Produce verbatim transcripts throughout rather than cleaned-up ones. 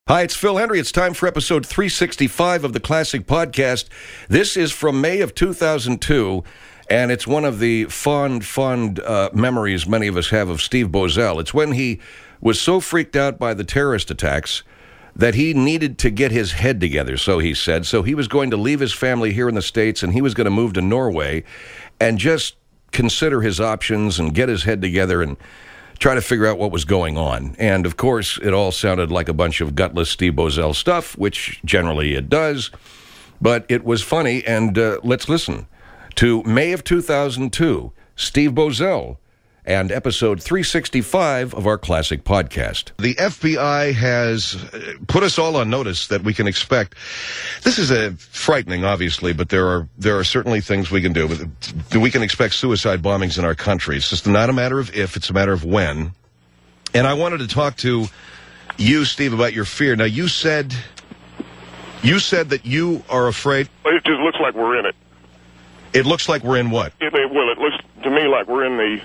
Hi, it's Phil Hendry. It's time for episode three sixty-five of the Classic Podcast. This is from May of two thousand two, and it's one of the fond, fond uh, memories many of us have of Steve Boesel. It's when he was so freaked out by the terrorist attacks that he needed to get his head together, so he said. So he was going to leave his family here in the States, and he was going to move to Norway and just consider his options and get his head together and try to figure out what was going on. And, of course, it all sounded like a bunch of gutless Steve Boesel stuff, which generally it does. But it was funny, and uh, let's listen to May of two thousand two, Steve Boesel, and episode three sixty-five of our Classic Podcast. The F B I has put us all on notice that we can expect. This is a frightening, obviously, but there are there are certainly things we can do. We can expect suicide bombings in our country. It's just not a matter of if, it's a matter of when. And I wanted to talk to you, Steve, about your fear. Now, you said you said that you are afraid. It just looks like we're in it. It looks like we're in what? It, it, well, it looks to me like we're in the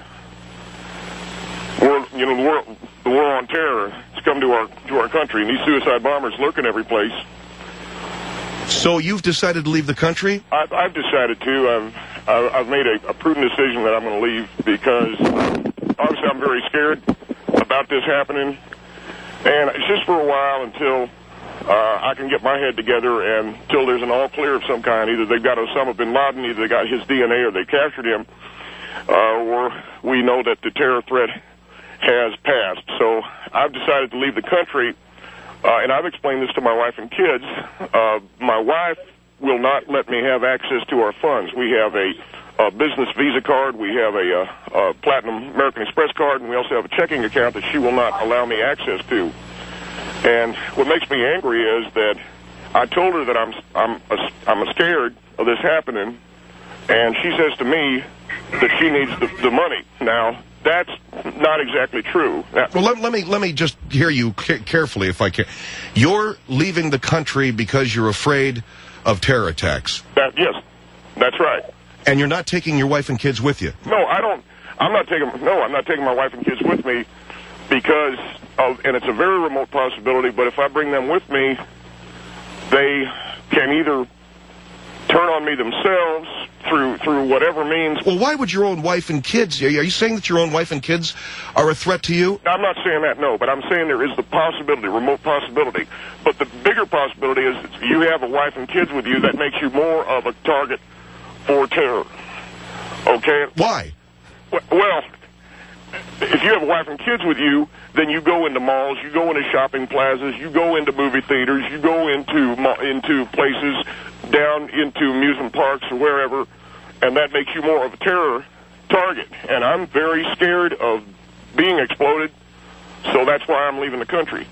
War, you know, the war, the war on terror has come to our to our country, and these suicide bombers lurking every place. So you've decided to leave the country? I've, I've decided to. I've I've made a, a prudent decision that I'm going to leave because obviously I'm very scared about this happening, and it's just for a while until uh, I can get my head together and until there's an all clear of some kind. Either they've got Osama bin Laden, either they got his D N A, or they captured him, uh, or we know that the terror threat has passed. So I've decided to leave the country, uh, and I've explained this to my wife and kids. Uh, my wife will not let me have access to our funds. We have a, a business Visa card, we have a, a, a Platinum American Express card, and we also have a checking account that she will not allow me access to. And what makes me angry is that I told her that I'm I'm I'm scared of this happening, and she says to me that she needs the, the money. Now, that's not exactly true. Now, well, let, let me let me just hear you ca carefully, if I can. You're leaving the country because you're afraid of terror attacks. That, yes, that's right. And you're not taking your wife and kids with you. No, I don't. I'm not taking. No, I'm not taking my wife and kids with me because of, and it's a very remote possibility. But if I bring them with me, they can either turn on me themselves through through whatever means. Well, why would your own wife and kids? Are you saying that your own wife and kids are a threat to you? I'm not saying that, no, but I'm saying there is the possibility, remote possibility. But the bigger possibility is you have a wife and kids with you that makes you more of a target for terror. Okay? Why? Well, if you have a wife and kids with you, then you go into malls, you go into shopping plazas, you go into movie theaters, you go into into places, down into amusement parks or wherever, and that makes you more of a terror target. And I'm very scared of being exploded, so that's why I'm leaving the country.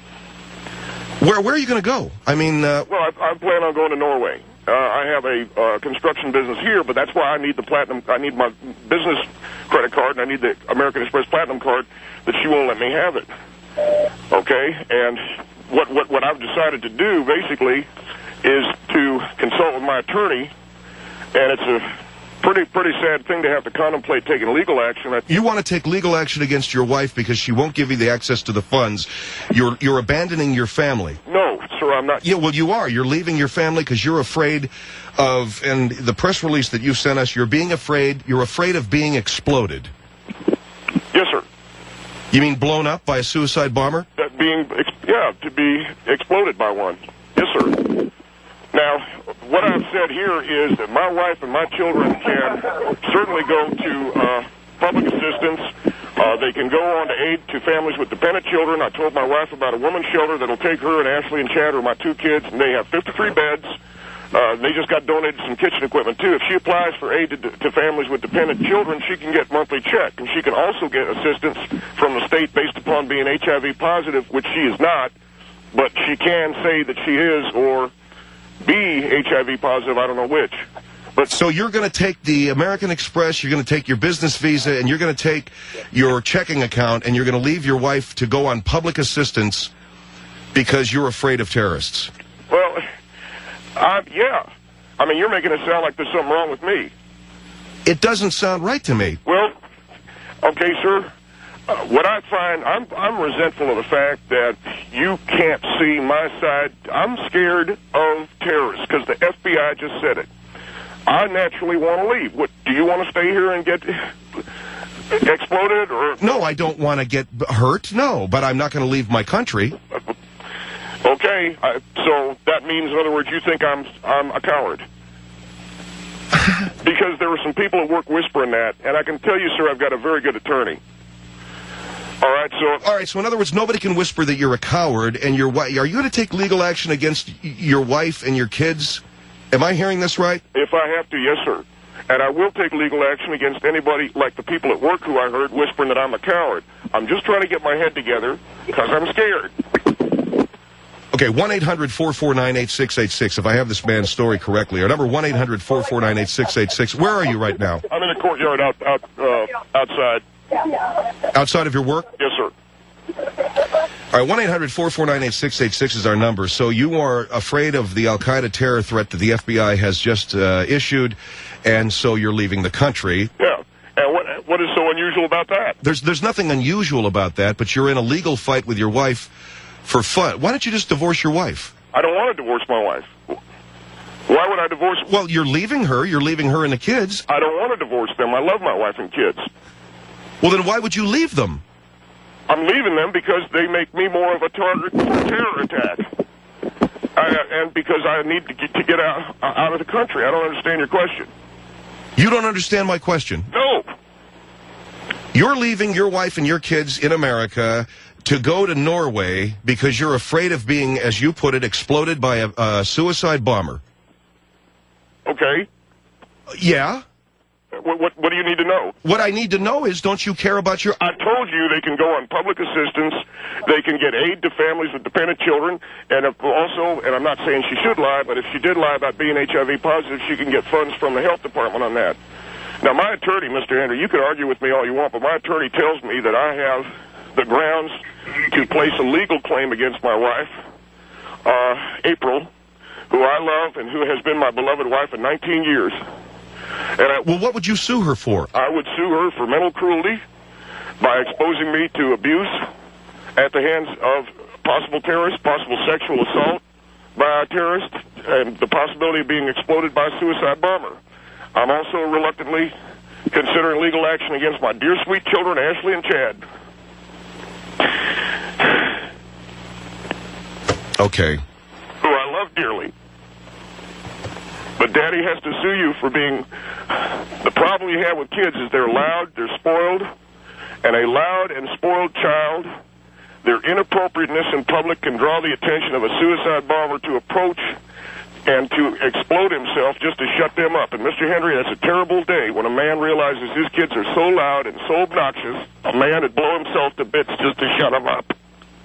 Where where are you going to go? I mean, uh... well, I, I plan on going to Norway. Uh, I have a uh, construction business here, but that's why I need the platinum. I need my business credit card, and I need the American Express Platinum card that she won't let me have it. Okay, and what what what I've decided to do basically is to consult with my attorney, and it's a pretty pretty sad thing to have to contemplate taking legal action. You want to take legal action against your wife because she won't give you the access to the funds. You're you're abandoning your family. No, sir, I'm not. Yeah, well, you are. You're leaving your family because you're afraid of, and the press release that you sent us, you're being afraid, you're afraid of being exploded. Yes, sir. You mean blown up by a suicide bomber? That being, yeah, to be exploded by one. Yes, sir. Now, what I've said here is that my wife and my children can certainly go to uh, public assistance. Uh, they can go on to aid to families with dependent children. I told my wife about a women's shelter that'll take her and Ashley and Chad, or my two kids, and they have fifty-three beds. Uh, they just got donated some kitchen equipment, too. If she applies for aid to, to families with dependent children, she can get monthly check. And she can also get assistance from the state based upon being H I V positive, which she is not. But she can say that she is or be H I V positive, I don't know which. But so you're going to take the American Express, you're going to take your business visa, and you're going to take your checking account, and you're going to leave your wife to go on public assistance because you're afraid of terrorists. Well, Uh, yeah. I mean, you're making it sound like there's something wrong with me. It doesn't sound right to me. Well, okay, sir. Uh, what I find, I'm, I'm resentful of the fact that you can't see my side. I'm scared of terrorists because the F B I just said it. I naturally want to leave. What, do you want to stay here and get exploded? Or No, I don't want to get hurt, no, but I'm not going to leave my country. Okay, I, so that means, in other words, you think I'm I'm a coward. Because there were some people at work whispering that, and I can tell you, sir, I've got a very good attorney. All right, so... All right, so in other words, nobody can whisper that you're a coward, and your wife... Are you going to take legal action against y your wife and your kids? Am I hearing this right? If I have to, yes, sir. And I will take legal action against anybody, like the people at work who I heard whispering that I'm a coward. I'm just trying to get my head together because I'm scared. Okay, one eight hundred, four four nine, eight six eight six, if I have this man's story correctly. Our number, one eight hundred, four four nine, eight six eight six. Where are you right now? I'm in the courtyard out, out uh, outside. Outside of your work? Yes, sir. All right, one eight hundred, four four nine, eight six eight six is our number. So you are afraid of the Al-Qaeda terror threat that the F B I has just uh, issued, and so you're leaving the country. Yeah. And what what is so unusual about that? There's, there's nothing unusual about that, but you're in a legal fight with your wife for fun. Why don't you just divorce your wife? I don't want to divorce my wife. Why would I divorce... Well, you're leaving her. You're leaving her and the kids. I don't want to divorce them. I love my wife and kids. Well, then why would you leave them? I'm leaving them because they make me more of a target for a terror attack. I, and because I need to get, to get out, out of the country. I don't understand your question. You don't understand my question. No. You're leaving your wife and your kids in America to go to Norway because you're afraid of being, as you put it, exploded by a, a suicide bomber. Okay. Yeah? What, what, what do you need to know? What I need to know is, don't you care about your... I told you they can go on public assistance. They can get aid to families with dependent children. And if also, and I'm not saying she should lie, but if she did lie about being H I V positive, she can get funds from the health department on that. Now, my attorney, Mister Henry, you can argue with me all you want, but my attorney tells me that I have the grounds to place a legal claim against my wife, uh, April, who I love and who has been my beloved wife for nineteen years. And I, well, what would you sue her for? I would sue her for mental cruelty by exposing me to abuse at the hands of possible terrorists, possible sexual assault by a terrorist, and the possibility of being exploded by a suicide bomber. I'm also reluctantly considering legal action against my dear sweet children, Ashley and Chad. Okay. Who I love dearly. But Daddy has to sue you for being... The problem you have with kids is they're loud, they're spoiled, and a loud and spoiled child, their inappropriateness in public can draw the attention of a suicide bomber to approach and to explode himself just to shut them up. And Mister Henry, that's a terrible day when a man realizes his kids are so loud and so obnoxious, a man would blow himself to bits just to shut them up.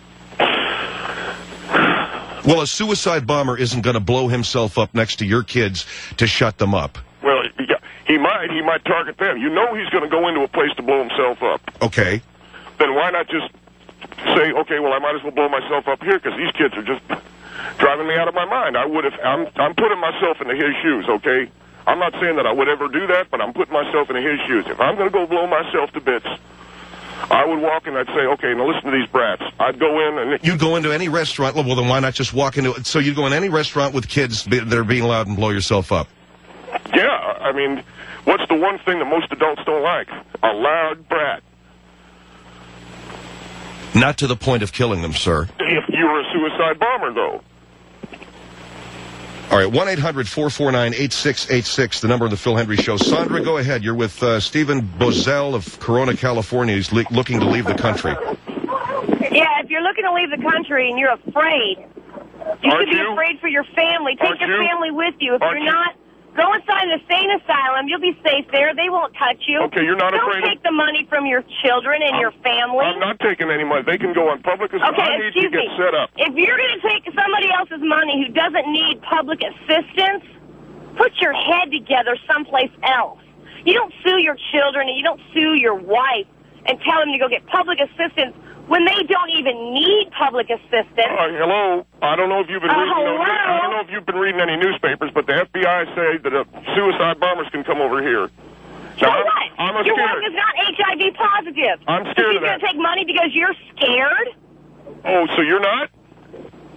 Well, a suicide bomber isn't going to blow himself up next to your kids to shut them up. Well, yeah, he might. He might target them. You know he's going to go into a place to blow himself up. Okay. Then why not just say, okay, well, I might as well blow myself up here because these kids are just driving me out of my mind. I would have, I'm, I'm putting myself into his shoes, okay? I'm not saying that I would ever do that, but I'm putting myself into his shoes. If I'm going to go blow myself to bits, I would walk and I'd say, okay, now listen to these brats. I'd go in and... You'd go into any restaurant. Well, then why not just walk into it? So you'd go in any restaurant with kids that are being loud and blow yourself up. Yeah, I mean, what's the one thing that most adults don't like? A loud brat. Not to the point of killing them, sir. If you're a suicide bomber, though. All right, one eight hundred, four four nine, eight six eight six, the number of the Phil Hendry Show. Sandra, go ahead. You're with uh, Stephen Bozell of Corona, California. He's le looking to leave the country. Yeah, if you're looking to leave the country and you're afraid, you Aren't should be you? afraid for your family. Take Aren't your you? family with you. If Aren't you're you? not, go inside an insane asylum. You'll be safe there. They won't touch you. Okay, you're not Don't afraid of... take the money from your children and your family. I'm not taking any money. They can go on public assistance. Okay, I need excuse to get me. set up. If you're going to take somebody else's money who doesn't need public assistance, put your head together someplace else. You don't sue your children and you don't sue your wife and tell them to go get public assistance when they don't even need public assistance. Uh, hello. I don't know if you've been Uh, reading. hello? I don't know if you've been reading any newspapers, but the F B I say that uh, suicide bombers can come over here. So Now, what? I'm, I'm Your scared. wife is not H I V positive. I'm So scared she's of that. going to take money because you're scared? Oh, so you're not?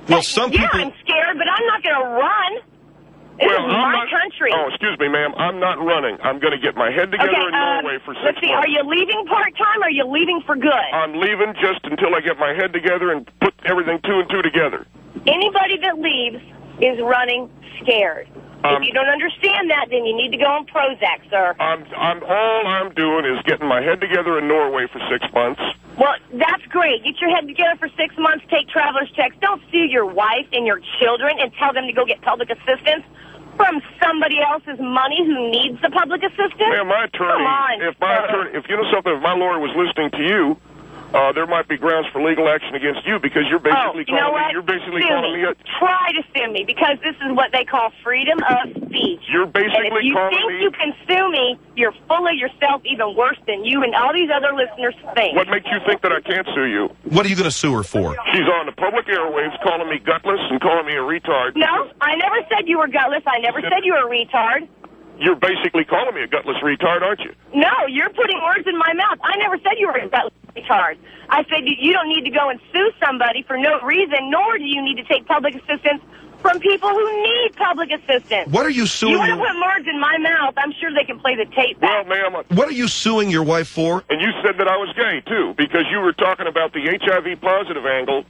Well, some yeah, people... I'm scared, but I'm not going to run. This well, is I'm my not, country. Oh, excuse me, ma'am. I'm not running. I'm going to get my head together okay, in uh, Norway for six let's see. months. Are you leaving part-time or are you leaving for good? I'm leaving just until I get my head together and put everything two and two together. Anybody that leaves is running scared. Um, if you don't understand that, then you need to go on Prozac, sir. I'm, I'm, all I'm doing is getting my head together in Norway for six months. Well, that's great. Get your head together for six months, take traveler's checks. Don't sue your wife and your children and tell them to go get public assistance from somebody else's money who needs the public assistance. Man, my attorney, Come on, if my sir. attorney, if you know something, if my lawyer was listening to you, uh, there might be grounds for legal action against you because you're Oh, basically you know calling what? me. You're basically sue calling me. me. A, Try to sue me because this is what they call freedom of speech. You're basically and if you calling think me- you can sue me, you're full of yourself even worse than you and all these other listeners think. what makes you think that I can't sue you? What are you going to sue her for? She's on the public airwaves calling me gutless and calling me a retard. No, I never said you were gutless. I never said you were a retard. You're basically calling me a gutless retard, aren't you? No, you're putting words in my mouth. I never said you were a gutless retard. I said you you don't need to go and sue somebody for no reason, nor do you need to take public assistance from people who need public assistance. What are you suing You want to your... put words in my mouth, I'm sure they can play the tape Well, back. ma'am, What are you suing your wife for? and you said that I was gay, too, because you were talking about the H I V positive angle.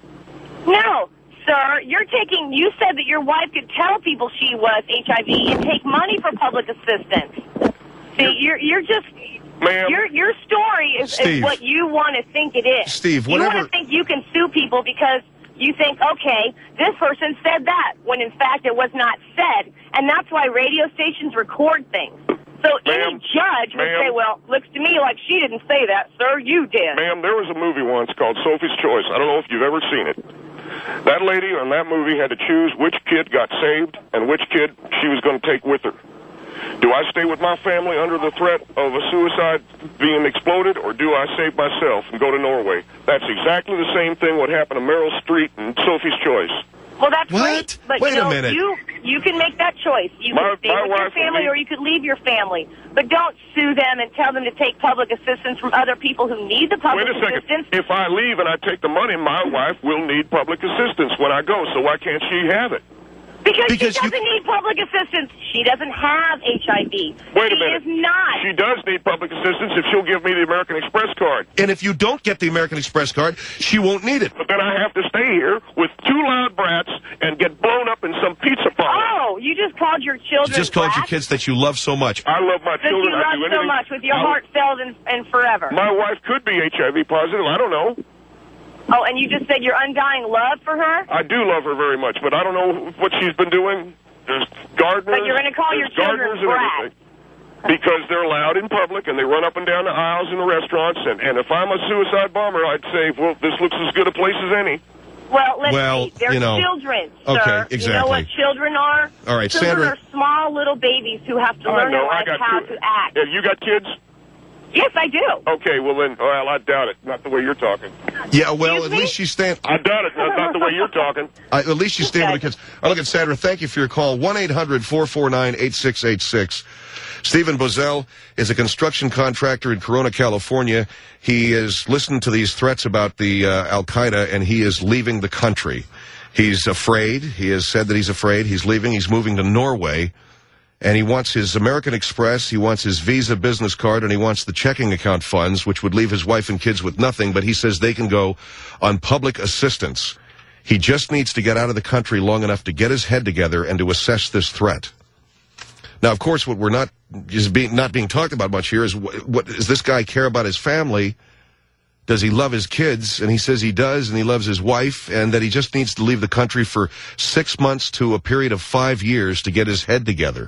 No, sir, you're taking, you said that your wife could tell people she was H I V and take money for public assistance. See, you're, you're just... Ma'am. Your your story is, Steve. is what you want to think it is. Steve, you whatever- want to think you can sue people because you think, okay, this person said that, when in fact it was not said. And that's why radio stations record things. So any Ma'am. judge would Ma'am. say, well, looks to me like she didn't say that, sir, you did. Ma'am, there was a movie once called Sophie's Choice. I don't know if you've ever seen it. That lady on that movie had to choose which kid got saved and which kid she was going to take with her. Do I stay with my family under the threat of a suicide being exploded, or do I save myself and go to Norway? That's exactly the same thing what happened to Meryl Streep in Sophie's Choice. Well, that's What? great. But Wait you a know, minute. You, you can make that choice. You My- can stay my with your wife and family me- or you could leave your family. But don't sue them and tell them to take public assistance from other people who need the public Wait a second. assistance. If I leave and I take the money, my wife will need public assistance when I go, so why can't she have it? Because, Because she you- doesn't need public assistance. She doesn't have H I V. Wait she a minute. is not. She does need public assistance if she'll give me the American Express card. And if you don't get the American Express card, she won't need it. But then I have to stay here with two loud brats and get blown up in some pizza parlor. Oh, you just called your children You just called your black? kids that you love so much. I love my That children. you I love do so anything. much with your I- heart filled and, and forever. My wife could be H I V positive. I don't know. Oh, and you just said your undying love for her? I do love her very much, but I don't know what she's been doing. There's gardeners. But you're gonna call your there's children gardeners and brats. everything. Because they're loud in public and they run up and down the aisles in the restaurants. And, and if I'm a suicide bomber, I'd say, well, this looks as good a place as any. Well, let's Well, see. They're you know, children, okay, sir. You know exactly. what children are? All right, children Sandra- are small little babies who have to I learn in know. I life got how two. to act. Yeah, you got kids? Yes, I do. Okay, well then, well, I doubt it. Not the way you're talking. Yeah, well, Excuse at me? least she's staying. I doubt it. Not, not the way you're talking. I, at least she's staying with the Okay. kids. I look at Sandra. Thank you for your call. one eight hundred four four nine eight six eight six. Stephen Bozell is a construction contractor in Corona, California. He has listened to these threats about the uh, Al-Qaeda, and he is leaving the country. He's afraid. He has said that he's afraid. He's leaving. He's moving to Norway. And he wants his American Express, he wants his Visa business card, and he wants the checking account funds, which would leave his wife and kids with nothing, but he says they can go on public assistance. He just needs to get out of the country long enough to get his head together and to assess this threat. Now, of course, what we're not is being not being talked about much here is what, what does this guy care about his family? Does he love his kids? And he says he does, and he loves his wife, and that he just needs to leave the country for six months to a period of five years to get his head together.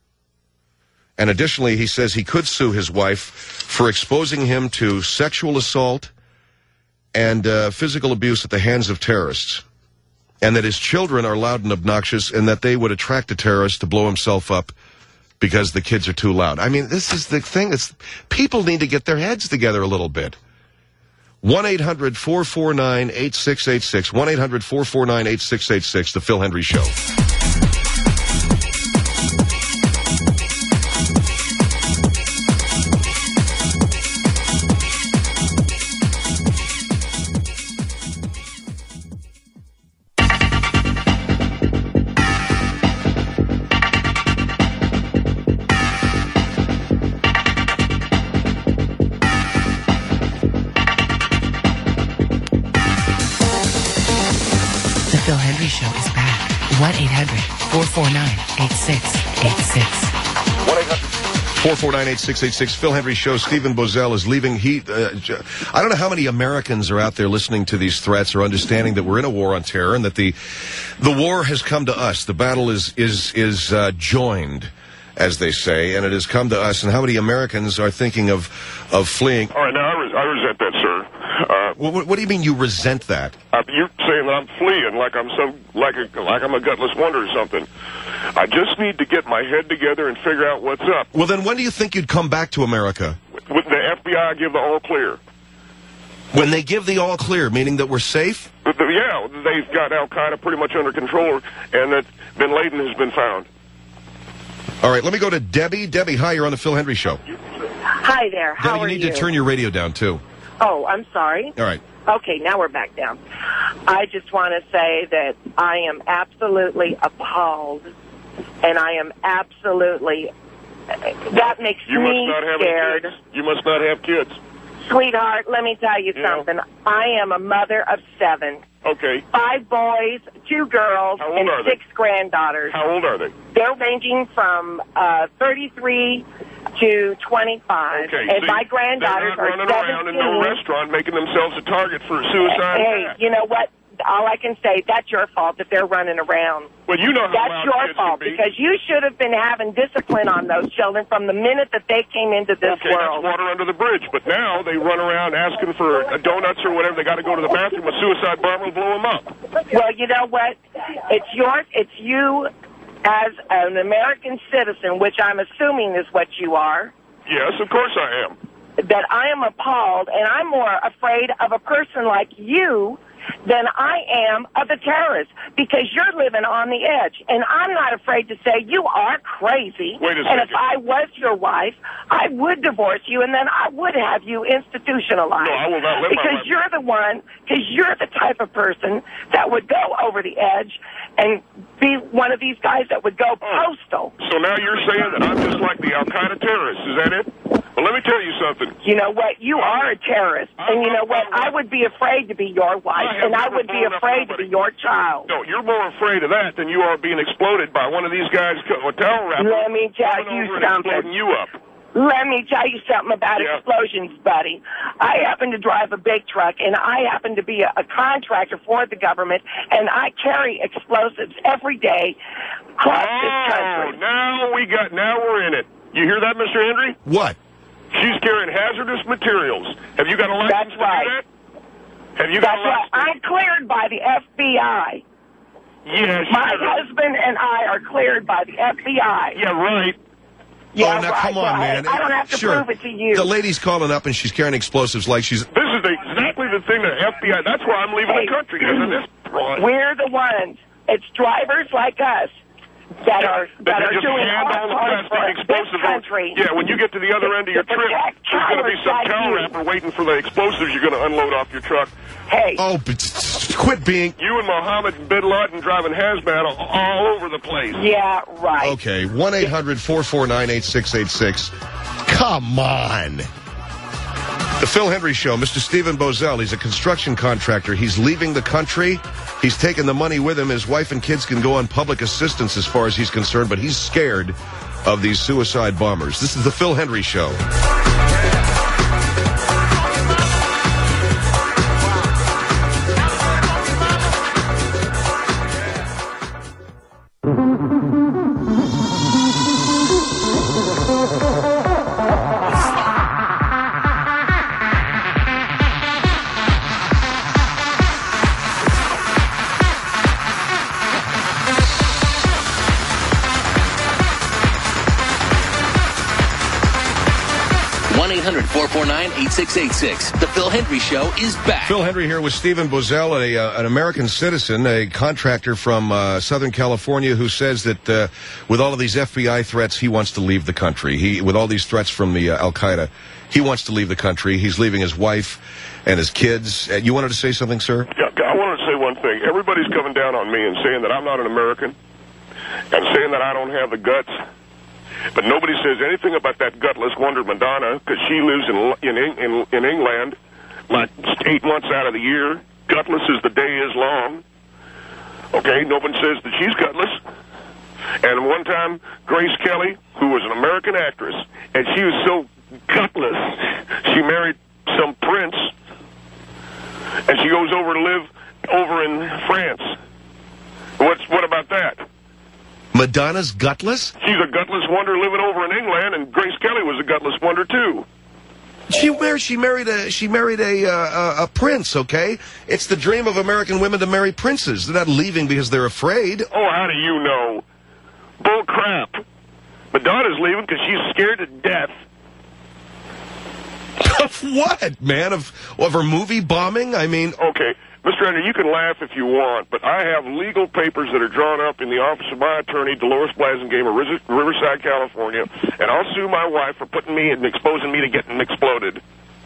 And additionally, he says he could sue his wife for exposing him to sexual assault and uh, physical abuse at the hands of terrorists. And that his children are loud and obnoxious, and that they would attract a terrorist to blow himself up because the kids are too loud. I mean, this is the thing. It's, people need to get their heads together a little bit. one eight hundred four four nine eight six eight six. one eight hundred four four nine eight six eight six. The Phil Hendry Show. Show is back. one eight hundred four four nine eight six eight six. one eight hundred four four nine eight six eight six. Phil Hendrie Show. Stephen Boesel is leaving. He, uh, I don't know how many Americans are out there listening to these threats or understanding that we're in a war on terror and that the the war has come to us. The battle is is is uh, joined, as they say, and it has come to us. And how many Americans are thinking of of fleeing? All right, now I, res I resent that, sir. Uh, what, what do you mean you resent that? Uh, you're saying that I'm fleeing like I'm some like a like I'm a gutless wonder or something. I just need to get my head together and figure out what's up. Well, then when do you think you'd come back to America? Would the F B I give the all clear? When they give the all clear, meaning that we're safe? But the, yeah, they've got Al-Qaeda pretty much under control, and that Bin Laden has been found. All right, let me go to Debbie. Debbie, hi, you're on the Phil Hendrie Show. Hi there. How Debbie, you are need you? to turn your radio down, too. Oh, I'm sorry. All right. Okay, now we're back down. I just want to say that I am absolutely appalled, and I am absolutely, that makes You me must not have scared. any kids. You must not have kids. Sweetheart, let me tell you Yeah. something. I am a mother of seven. Okay. Five boys, two girls, How old and are they? six granddaughters. How old are they? They're ranging from uh, thirty-three to twenty-five. Okay. And see, my granddaughters they're are not running around in no seventeen. restaurant making themselves a target for a suicide Hey, attack. you know what? All I can say, that's your fault that they're running around. Well, you know how That's loud your kids fault can be. because you should have been having discipline on those children from the minute that they came into this Okay, world. that's water under the bridge. But now they run around asking for uh, donuts or whatever. They got to go to the bathroom. A suicide bomber will blow them up. Well, you know what? It's your, it's you as an American citizen, which I'm assuming is what you are, Yes, of course I am. that I am appalled, and I'm more afraid of a person like you than I am of the terrorists, because you're living on the edge. And I'm not afraid to say you are crazy. Wait a and if second. I was your wife, I would divorce you, and then I would have you institutionalized. No, I will not let my Because wife- you're the one, because you're the type of person that would go over the edge and be one of these guys that would go postal. So now you're saying that I'm just like the Al-Qaeda terrorists. Is that it? Well, let me tell you something. You know what? You are a terrorist. And you know what? I would be afraid to be your wife, I have and I never would be blown up afraid to nobody. be your child. No, you're more afraid of that than you are being exploded by one of these guys, hotel rappers. Let me tell coming you over and something. exploding you up. Let me tell you something about Yeah. explosions, buddy. I happen to drive a big truck, and I happen to be a, a contractor for the government, and I carry explosives every day across Oh, this country. now we got, now we're in it. You hear that, Mister Hendrie? What? She's carrying hazardous materials. Have you got a license That's to right. do that? Have you got That's a right. license? I'm cleared by the F B I. Yes. My sure. husband and I are cleared by the F B I. Yeah, right. Yeah, oh, now right. come on, Well, man. I don't have to sure. prove it to you. The lady's calling up and she's carrying explosives like she's... This is the, exactly the thing that F B I, that's why I'm leaving Hey. the country, because of this fraud. We're the ones. It's drivers like us that are That that they are just doing hand our all the part for plastic this explosives. country. Yeah, when you get to the other end of your To trip, protect there's going to be cowards some like cow you. rapper waiting for the explosives you're going to unload off your truck. Hey, Oh, but quit being... You and Mohammed bin Laden driving hazmat all, all over the place. yeah, right. Okay, one eight hundred four four nine eight six eight six. Come on. The Phil Hendrie Show, Mister Stephen Boesel, he's a construction contractor. He's leaving the country. He's taking the money with him. His wife and kids can go on public assistance as far as he's concerned, but he's scared of these suicide bombers. This is the Phil Hendrie Show. one eight hundred four four nine eight six eight six. The Phil Hendrie Show is back. Phil Hendrie here with Stephen Boesel, a, uh, an American citizen, a contractor from uh, Southern California who says that uh, with all of these F B I threats, he wants to leave the country. He, with all these threats from the uh, Al-Qaeda, he wants to leave the country. He's leaving his wife and his kids. Uh, you wanted to say something, sir? Yeah, I wanted to say one thing. Everybody's coming down on me and saying that I'm not an American and saying that I don't have the guts. But nobody says anything about that gutless wonder Madonna, because she lives in, in in in England like eight months out of the year. Gutless as the day is long. Okay, no one says that she's gutless. And one time, Grace Kelly, who was an American actress, and she was so gutless, she married some prince, and she goes over to live over in France. What's what about that? Madonna's gutless? She's a gutless wonder living over in England, and Grace Kelly was a gutless wonder too. She married. She married a. She married a, uh, a a prince. Okay, it's the dream of American women to marry princes. They're not leaving because they're afraid. Oh, how do you know? Bull crap. Madonna's leaving because she's scared to death. Of what, man? Of of her movie bombing? I mean, okay, Mister Andrew, you can laugh if you want, but I have legal papers that are drawn up in the office of my attorney, Dolores Blasingame of Ris- Riverside, California, and I'll sue my wife for putting me and exposing me to getting exploded.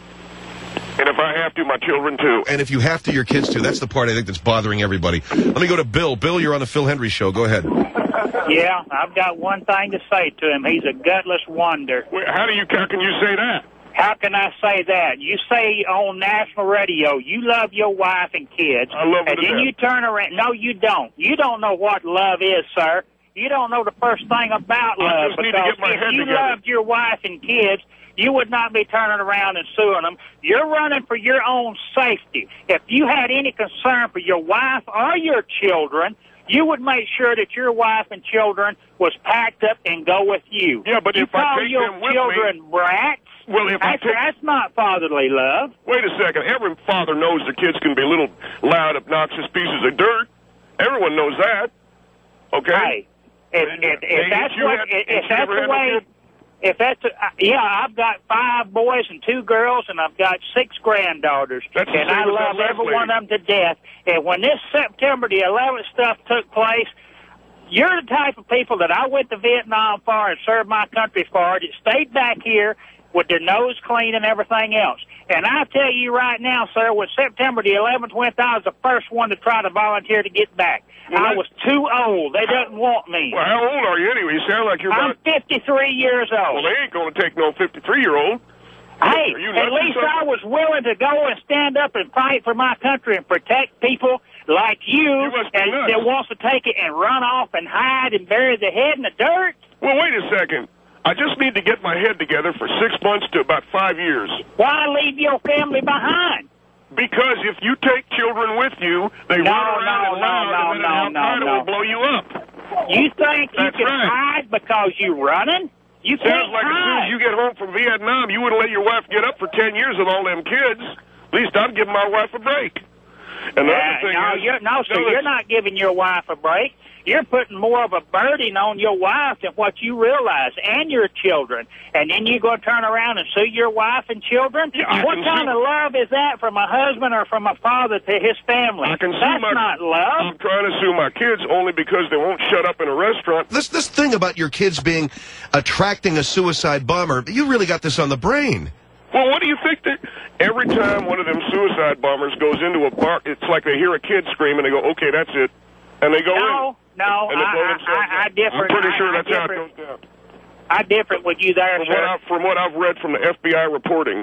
And if I have to, my children too. and if you have to, your kids too. That's the part I think that's bothering everybody. Let me go to Bill. Bill, you're on the Phil Hendry Show. Go ahead. Yeah, I've got one thing to say to him. He's a gutless wonder. Wait, how do you? How can you say that? How can I say that? You say on national radio you love your wife and kids, I love her and to then death. you turn around. No, you don't. You don't know what love is, sir. You don't know the first thing about I love. just need to because get my if head you together. loved your wife and kids, you would not be turning around and suing them. You're running for your own safety. If you had any concern for your wife or your children, you would make sure that your wife and children was packed up and go with you. Yeah, but you if I call take your them with children me- brats. Well, if I That's, take... that's not fatherly love. Wait a second. Every father knows their kids can be little loud, obnoxious pieces of dirt. Everyone knows that. Okay? Hey, if, And, if, uh, if ain't that's you what, had- if, ain't if you that's ever the had no way, kid? if that's, a, yeah, I've got five boys and two girls, and I've got six granddaughters, That's the and same I as that love last every lady. one of them to death. And when this September the eleventh stuff took place, you're the type of people that I went to Vietnam for and served my country for, that stayed back here with their nose clean and everything else. And I tell you right now, sir, when September the eleventh went, I was the first one to try to volunteer to get back. Well, I that- was too old. They didn't want me. Well, how old are you anyway? You sound like you're I'm about... fifty-three years Well, old. they ain't going to take no fifty-three-year-old. Hey, Are you at nuts or least something? I was willing to go and stand up and fight for my country and protect people like you, You must be and nuts. that wants to take it and run off and hide and bury the head in the dirt. Well, wait a second. I just need to get my head together for six months to about five years. Why leave your family behind? Because if you take children with you, they No, run around no, and loud, no, and then no, Al no, Qaeda no. will blow you up. You think you That's can right. hide because you're running? You Sounds can't like as soon hide. as you get home from Vietnam, you wouldn't let your wife get up for ten years with all them kids. At least I'd give my wife a break. And the Yeah, other thing no, is... you're, no, sir, No, you're it's- not giving your wife a break. You're putting more of a burden on your wife than what you realize, and your children. And then you're going to turn around and sue your wife and children? Yeah, I what can kind sue- of love is that from a husband or from a father to his family? I can sue That's my- not love. I'm trying to sue my kids only because they won't shut up in a restaurant. This this thing about your kids being attracting a suicide bomber, you really got this on the brain. Well, what do you think that every time one of them suicide bombers goes into a bar, it's like they hear a kid scream and they go, okay, that's it. And they go No, in. no, And they I- blow I- themselves I- I up. differ. I'm pretty I- sure I that's how differ. it goes down. I differ with you there, From what, sir. I've, from what I've read from the F B I reportings,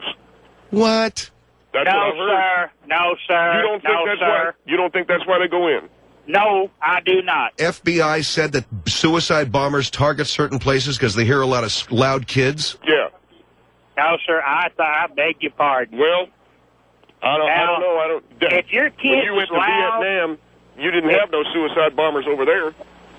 What? that's No, what I've heard. sir. No, sir. You don't think no, that's sir. why? You don't think that's why they go in? No, I do not. F B I said that suicide bombers target certain places because they hear a lot of s- loud kids. Yeah. No, sir. I I beg your pardon. Well, I don't. I Now, don't know. I don't. if your when kid's you went to loud- Vietnam, you didn't have no suicide bombers over there.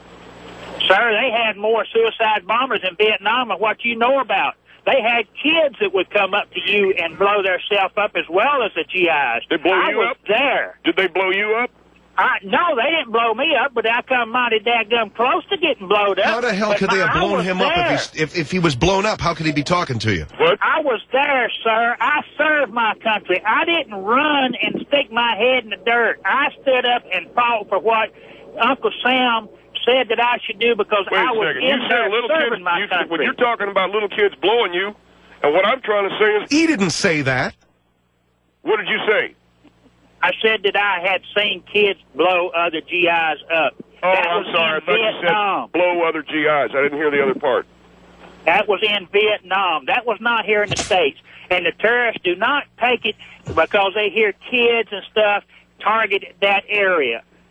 Sir, they had more suicide bombers in Vietnam than what you know about. They had kids that would come up to you and blow themselves up as well as the G Is. They blow I you was up? there. Did they blow you up? I, no, they didn't blow me up, but I come mighty dadgum close to getting blowed up. How the hell But could they have I blown was him there. up if, he's, if if he was blown up? How could he be talking to you? What? I was there, sir. I served my country. I didn't run and stick my head in the dirt. I stood up and fought for what Uncle Sam said that I should do because Wait I a was second. in You there said little serving kids. my You, country. when you're talking about little kids blowing you, and what I'm trying to say is, He didn't say that. what did you say? I said that I had seen kids blow other G Is up. Oh, that I'm was sorry. I in thought Vietnam. you said blow other G Is. I didn't hear the other part. That was in Vietnam. That was not here in the States. And the terrorists do not take it because they hear kids and stuff target that area.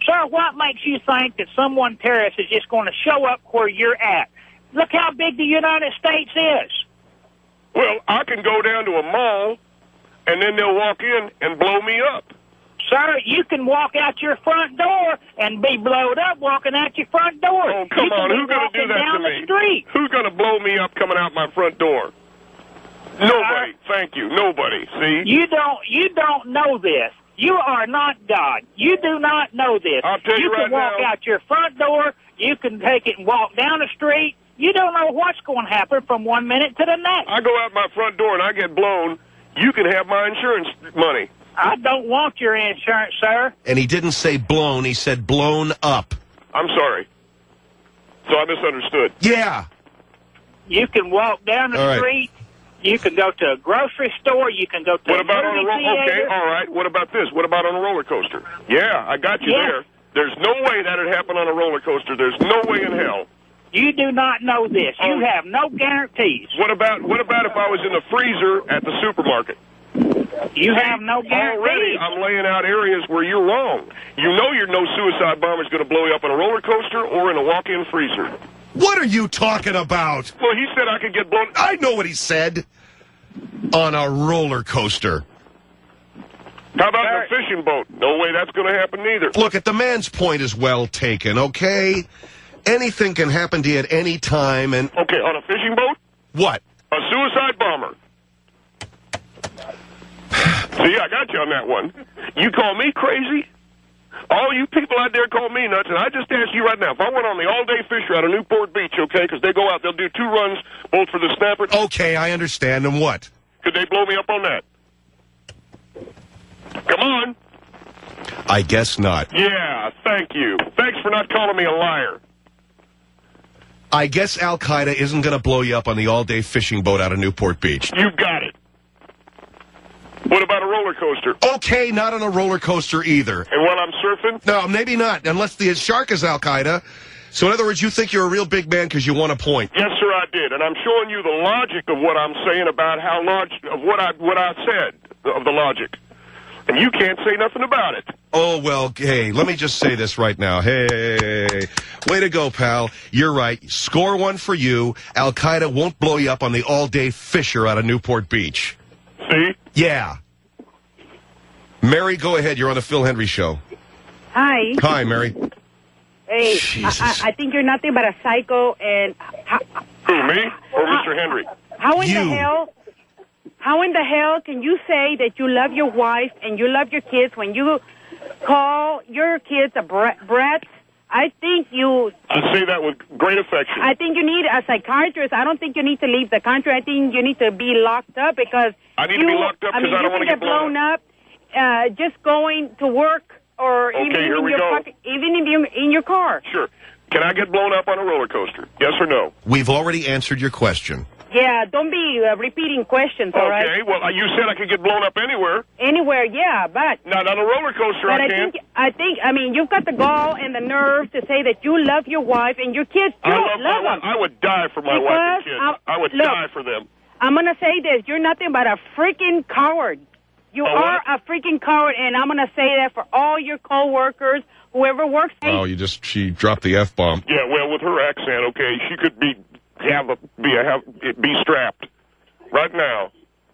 Sir, what makes you think that someone terrorist is just going to show up where you're at? Look how big the United States is. Well, I can go down to a mall, and then they'll walk in and blow me up. Sir, you can walk out your front door and be blowed up walking out your front door. Oh, come you on. can Who's be going to do walking that down to the me? street. Who's going to blow me up coming out my front door? Nobody. Thank you. Nobody. See? You don't, you don't know this. You are not God. You do not know this. I'll tell you You right can walk now. out your front door. You can take it and walk down the street. You don't know what's going to happen from one minute to the next. I go out my front door and I get blown. You can have my insurance money. I don't want your insurance, sir. And he didn't say blown, he said blown up. I'm sorry. So I misunderstood. Yeah. You can walk down the All right. street. You can go to a grocery store. You can go to What a about on a movie roller? Okay, theater. all right. What about this? What about on a roller coaster? Yeah, I got you Yes. there. There's no way that'd happen on a roller coaster. There's no way in hell. You do not know this. Oh. You have no guarantees. What about what about if I was in the freezer at the supermarket? You have no Already, guarantees. I'm laying out areas where you're wrong. You know you're no suicide bomber is going to blow you up on a roller coaster or in a walk-in freezer. What are you talking about? Well, he said I could get blown. I know what he said. On a roller coaster. How about in a fishing boat? No way that's going to happen either. Look, at the man's point is well taken, okay? Anything can happen to you at any time, and... Okay, on a fishing boat? What? A suicide bomber. See, I got you on that one. You call me crazy? All you people out there call me nuts, and I just ask you right now, if I went on the all-day fisher out of Newport Beach, okay, because they go out, they'll do two runs, both for the snapper. Okay, I understand, and what? Could they blow me up on that? Come on. I guess not. Yeah, thank you. Thanks for not calling me a liar. I guess Al-Qaeda isn't going to blow you up on the all-day fishing boat out of Newport Beach. You got it. What about a roller coaster? Okay, not on a roller coaster either. And when I'm surfing? No, maybe not, unless the shark is Al-Qaeda. So in other words, you think you're a real big man because you want a point. Yes, sir, I did. And I'm showing you the logic of what I'm saying about how large, of what I, what I said, of the logic. And you can't say nothing about it. Oh, well, hey, let me just say this right now. Hey, way to go, pal. You're right. Score one for you. Al-Qaeda won't blow you up on the all-day fisher out of Newport Beach. See? Yeah. Mary, go ahead. You're on the Phil Hendry Show. Hi. Hi, Mary. Hey, I, Jesus. I, I think you're nothing but a psycho. And how, Who, me or Mister Henry? how in You. the hell? How in the hell can you say that you love your wife and you love your kids when you call your kids a brat? brat? I think you. I say that with great affection. I think you need a psychiatrist. I don't think you need to leave the country. I think you need to be locked up because I need to you, be locked up I mean, because I don't you want can to get blown blown up. Uh, just going to work or Okay, even here in we your go. pocket, even in your in your car. Sure. Can I get blown up on a roller coaster? Yes or no? We've already answered your question. Yeah, don't be uh, repeating questions, all right? Okay, well, uh, you said I could get blown up anywhere. Anywhere, yeah, but Not on a roller coaster, but I I can't. think I think I mean you've got the gall and the nerve to say that you love your wife and your kids. You I don't love, love my them. wife. I would die for my wife and Because kids. I- I would look. die for them. I'm gonna say this: you're nothing but a freaking coward. You A are what? a freaking coward, and I'm gonna say that for all your coworkers, whoever works. Oh, you just, she dropped the F-bomb. Yeah, well, with her accent, okay, she could be have a be a have be strapped right now.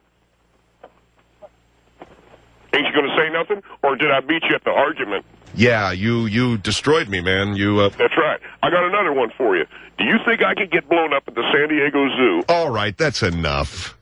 Ain't you gonna say nothing, or did I beat you at the argument? Yeah, you, you destroyed me, man. You, uh... That's right. I got another one for you. Do you think I could get blown up at the San Diego Zoo? All right, that's enough.